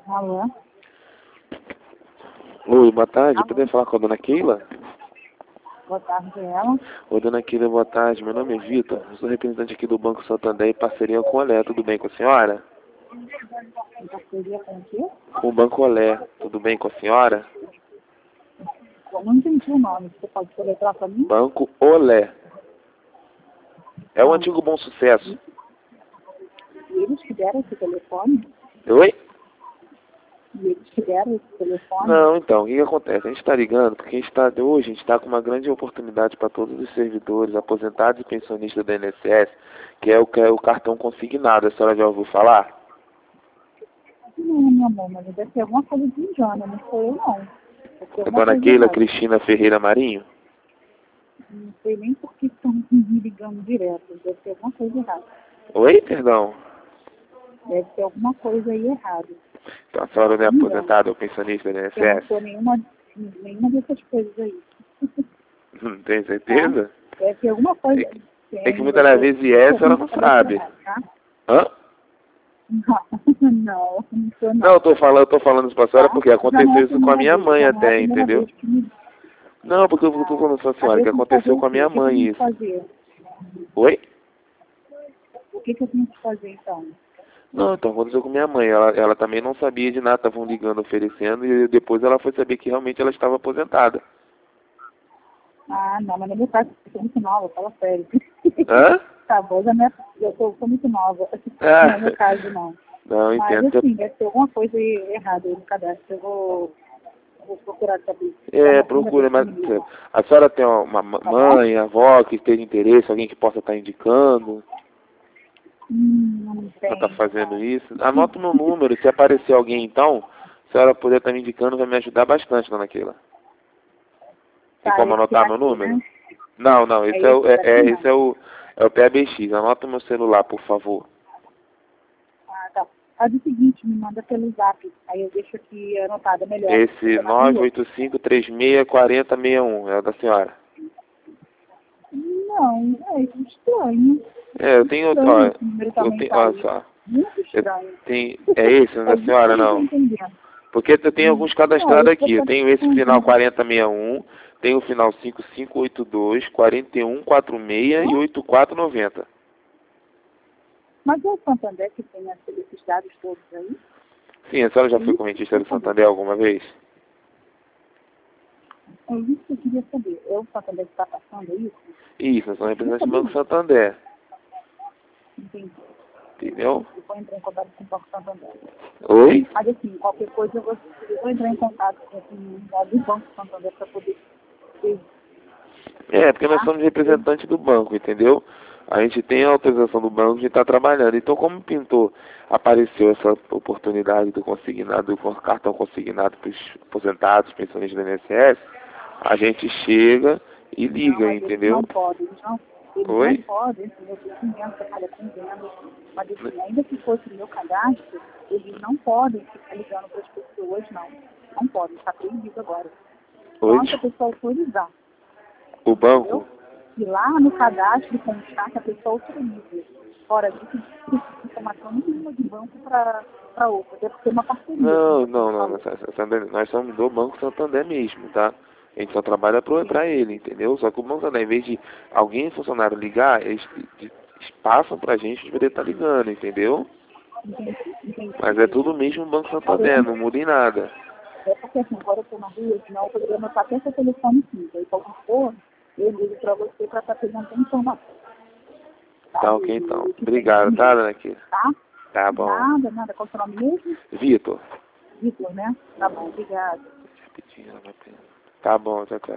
Alô? Oi, boa tarde. Alô? Poderia falar com a dona Keila? Boa tarde, ela. Oi, dona Keila, boa tarde. Meu nome é Vitor. Eu sou representante aqui do Banco Santander em parceria com o Olé. Tudo bem com a senhora? Em parceria com o quê? Com o Banco Olé. Tudo bem com a senhora? Eu não entendi o nome. Você pode soletrar para mim? Banco Olé. É o Não. antigo Bom Sucesso. E eles que deram esse telefone? Oi? E eles que deram esse telefone? Não, então, o que acontece? A gente está ligando porque hoje a gente está com uma grande oportunidade para todos os servidores, aposentados e pensionistas da INSS, que é o cartão consignado. A senhora já ouviu falar? Não, meu amor, mas deve ser alguma coisa de engano. Não sou eu, não. Deve ser A alguma dona coisa Keila errada. Cristina Ferreira Marinho? Não sei nem por que estão me ligando direto. Deve ser alguma coisa errada. Oi, perdão. Deve ter alguma coisa aí errada. Então, a senhora não é Engano. aposentada ou pensionista da Eu não INSS? sou nenhuma dessas coisas aí. Não tem Tá? certeza? Deve ter alguma coisa. É que muitas das vezes é, a senhora não sabe. Tá? Hã? Não sou Não, não. eu tô falando isso pra senhora Tá? porque Já não é aconteceu a isso com a primeira minha vez, mãe já não é a até, primeira entendeu? vez que me... Não, porque eu tô falando pra senhora Cadê que eu tenho que fazer aconteceu o com a quê? minha O que eu mãe tenho que isso. fazer? Oi? O que eu tenho que fazer então? Não, então aconteceu com minha mãe. Ela também não sabia de nada, estavam ligando, oferecendo, e depois ela foi saber que realmente ela estava aposentada. Ah, não, mas no meu caso, eu sou muito nova, fala sério. Hã? Tá bom, eu sou muito nova. Não é Ah, meu caso, não. não, Mas entendo. assim, deve ter alguma coisa errada aí no cadastro. Eu vou procurar saber. Já É, na primeira procura, vez que mas me ligam. a senhora tem uma Tá bom? mãe, avó que esteja interesse, alguém que possa estar indicando, Não para estar tem, fazendo não. isso? Anota o meu número, se aparecer alguém então, se a senhora puder estar me indicando, vai me ajudar bastante, dona Keila. Tem Tá, como esse anotar meu daqui, número? né? Não, É esse é o, esse daqui, não. esse é o PABX. Anota meu celular, por favor. Ah, tá. Faz o seguinte, me manda pelo zap. Aí eu deixo aqui anotado melhor. Esse Fica na rua? 985364061 é o da senhora. Não, é estranho. É, eu tenho, ó, Estranho, esse número eu também tenho, tá olha aí. só, Muito eu estranho. tenho, é esse, não é É da isso que senhora eu não tô não? entendendo. Porque eu tenho alguns Não, cadastrados esse aqui. você Eu tá tenho esse final contando. 4061, tenho o final 5582, 4146 e 8490. Mas é o Santander que tem esses dados todos aí? Sim, a senhora É já foi isso que eu correntista queria do saber. Santander alguma vez? É isso que eu queria saber. É o Santander que está passando, é isso? Isso, nós somos Eu queria representantes do saber Banco isso. Santander. Entendi. Entendeu? Eu vou entrar em contato com o Banco Santander. Oi? Mas assim, qualquer coisa eu vou entrar em contato com o Banco Santander para poder ver, É, porque nós tá? somos representantes do banco, entendeu? A gente tem a autorização do banco de estar trabalhando. Então, como pintou, apareceu essa oportunidade do consignado, do cartão consignado para os aposentados, pensionistas do INSS, a gente chega e Não, liga, mas eles não entendeu? podem, eles não Oi? podem, esse meu documento trabalha com venda, mas assim, ainda que fosse meu cadastro, eles não podem ficar ligando para as pessoas, não. Não podem, está proibido agora. Oi? Só se a pessoa autorizar, O entendeu? banco? E lá no cadastro constar que a pessoa autoriza. Fora disso, não tem informação nenhuma de banco para outra. Deve ser uma parceria, como você me falou. Nós somos do Banco Santander mesmo, tá? A gente só trabalha Entendi, pra ele, entendeu? Só que o Banco Santander, em vez de alguém funcionário ligar, eles passam pra gente poder estar ligando, entendeu? Mas é tudo entendi. mesmo o Banco Mas Santander, não muda em nada. é porque assim, agora eu estou na rua, senão eu poderia anotar até seu telefone sim. Aí qualquer coisa, eu ligo para você para estar pegando informação. Tá? Tá ok então. E que tem Obrigado, tá, mesmo. dona Kira? Tá? Tá bom. Nada. Qual é o seu nome mesmo? Vitor. Vitor, né? Tá bom, obrigada. Rapidinho, ela vai pegar. Tá bom, tchau, tchau.